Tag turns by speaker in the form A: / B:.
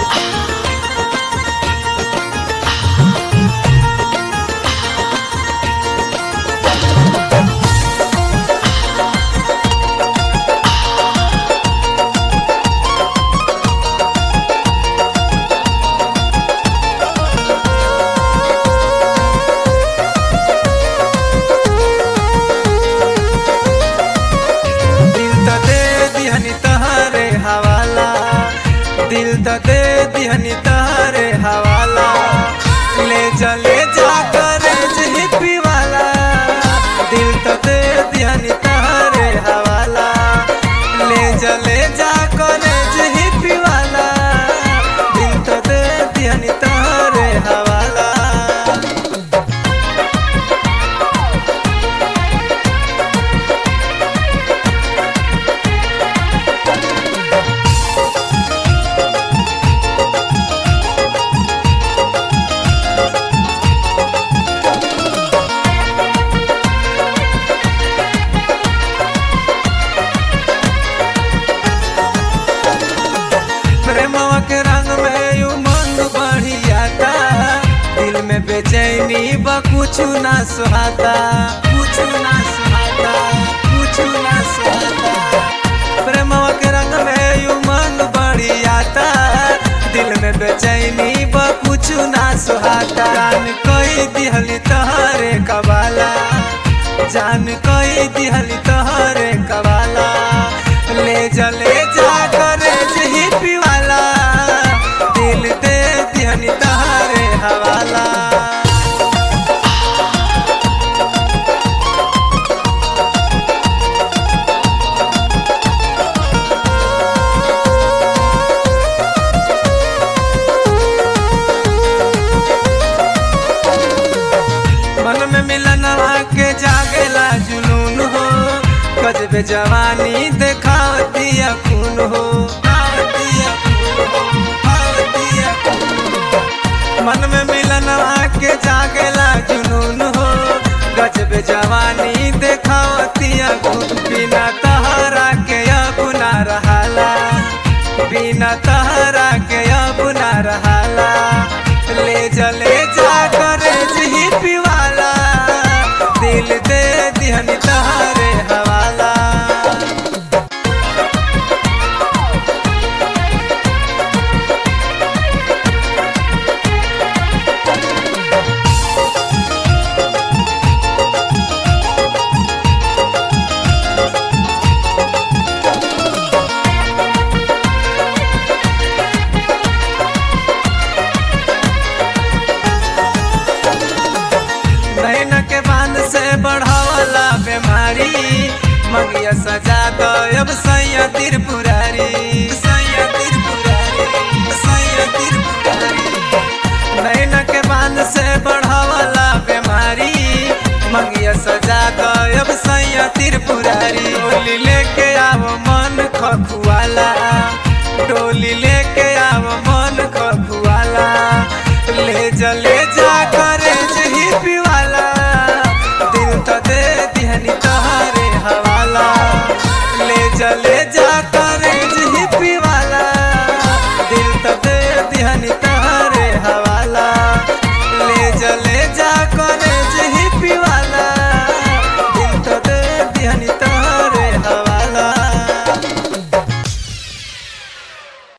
A: दिल तो दे दिहनी तहरे हवाला ले चले जा करे हिप्पी वाला दिल तो दे दिहनी तहरे हवाला ले चले जा करे हिप्पी वाला दिल तो दे दिहनी तहरे हवाला। प्रेमवा के रंग में उमंग बढ़ियाता दिल में बेचैनी बा कुछ ना सुहाता कुछ ना सुहाता कुछ ना सुहाता। प्रेमवा के रंग में उमंग बढ़ियाता दिल में बेचैनी बा कुछ ना सुहाता। जान कोई दिहली तहरे कबाला जान कोई दिहली तहरे कबाला ले जले जा करे हिप्पी वाला दिल दे दिहनी तहरे हवाला। मन में मिलनवा के जागेला जुनून हो गजबे जवानी देखावती खून हो मन में मिलनवा के जागेला जुनून हो गजबे जवानी देखावती खून। बिना तहरा के अब ना रहाला बिना तहरा के अब ना रहाला ले जले जा करे हिप्पी वाला दिल दे दिहनी तहरे हवाला। नैन के बांध से बढ़ावला बीमारी मंगिया सजा दो अब सैया त्रिपुरारी सैया त्रिपुरारी सैया त्रिपुरारी। नैन के बांध से बढ़ावला बीमारी मंगिया सजा दो अब सैया त्रिपुरारी। डोली लेके आओ मन खखुआला डोली लेके आओ मन खखुआला ले जले जा करे हिप्पी वाला दिल तो दे दिहनी तहरे हवाला ले जले जा करे